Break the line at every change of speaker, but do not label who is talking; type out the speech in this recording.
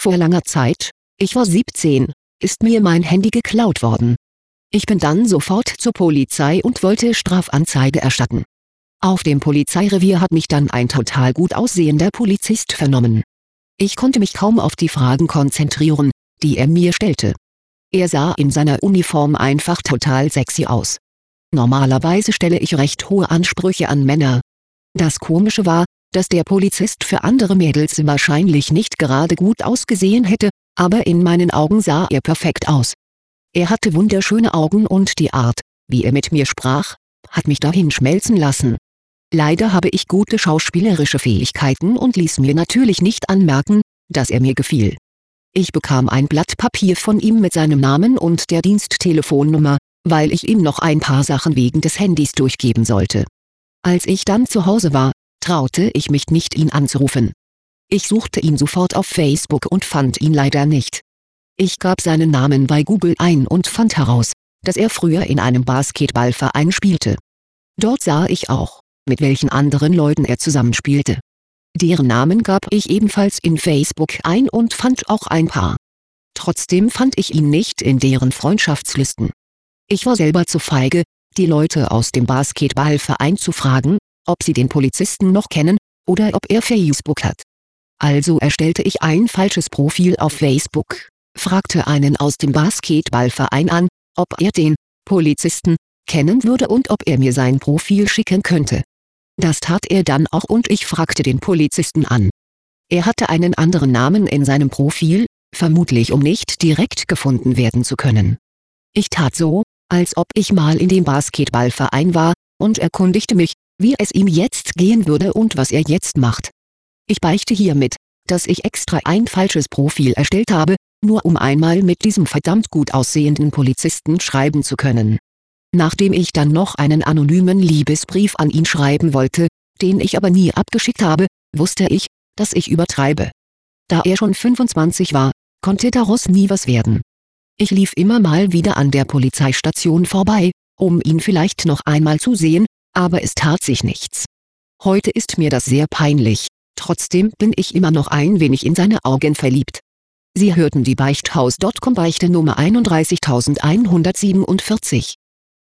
Vor langer Zeit, ich war 17, ist mir mein Handy geklaut worden. Ich bin dann sofort zur Polizei und wollte Strafanzeige erstatten. Auf dem Polizeirevier hat mich dann ein total gut aussehender Polizist vernommen. Ich konnte mich kaum auf die Fragen konzentrieren, die er mir stellte. Er sah in seiner Uniform einfach total sexy aus. Normalerweise stelle ich recht hohe Ansprüche an Männer. Das Komische war, dass der Polizist für andere Mädels wahrscheinlich nicht gerade gut ausgesehen hätte, aber in meinen Augen sah er perfekt aus. Er hatte wunderschöne Augen und die Art, wie er mit mir sprach, hat mich dahin schmelzen lassen. Leider habe ich gute schauspielerische Fähigkeiten und ließ mir natürlich nicht anmerken, dass er mir gefiel. Ich bekam ein Blatt Papier von ihm mit seinem Namen und der Diensttelefonnummer, weil ich ihm noch ein paar Sachen wegen des Handys durchgeben sollte. Als ich dann zu Hause war, traute ich mich nicht, ihn anzurufen. Ich suchte ihn sofort auf Facebook und fand ihn leider nicht. Ich gab seinen Namen bei Google ein und fand heraus, dass er früher in einem Basketballverein spielte. Dort sah ich auch, mit welchen anderen Leuten er zusammenspielte. Deren Namen gab ich ebenfalls in Facebook ein und fand auch ein paar. Trotzdem fand ich ihn nicht in deren Freundschaftslisten. Ich war selber zu feige, die Leute aus dem Basketballverein zu fragen, ob sie den Polizisten noch kennen, oder ob er Facebook hat. Also erstellte ich ein falsches Profil auf Facebook, fragte einen aus dem Basketballverein an, ob er den Polizisten kennen würde und ob er mir sein Profil schicken könnte. Das tat er dann auch und ich fragte den Polizisten an. Er hatte einen anderen Namen in seinem Profil, vermutlich um nicht direkt gefunden werden zu können. Ich tat so, als ob ich mal in dem Basketballverein war, und erkundigte mich, wie es ihm jetzt gehen würde und was er jetzt macht. Ich beichte hiermit, dass ich extra ein falsches Profil erstellt habe, nur um einmal mit diesem verdammt gut aussehenden Polizisten schreiben zu können. Nachdem ich dann noch einen anonymen Liebesbrief an ihn schreiben wollte, den ich aber nie abgeschickt habe, wusste ich, dass ich übertreibe. Da er schon 25 war, konnte daraus nie was werden. Ich lief immer mal wieder an der Polizeistation vorbei, um ihn vielleicht noch einmal zu sehen, aber es tat sich nichts. Heute ist mir das sehr peinlich, trotzdem bin ich immer noch ein wenig in seine Augen verliebt. Sie hörten die Beichthaus.com Beichte Nummer 31147.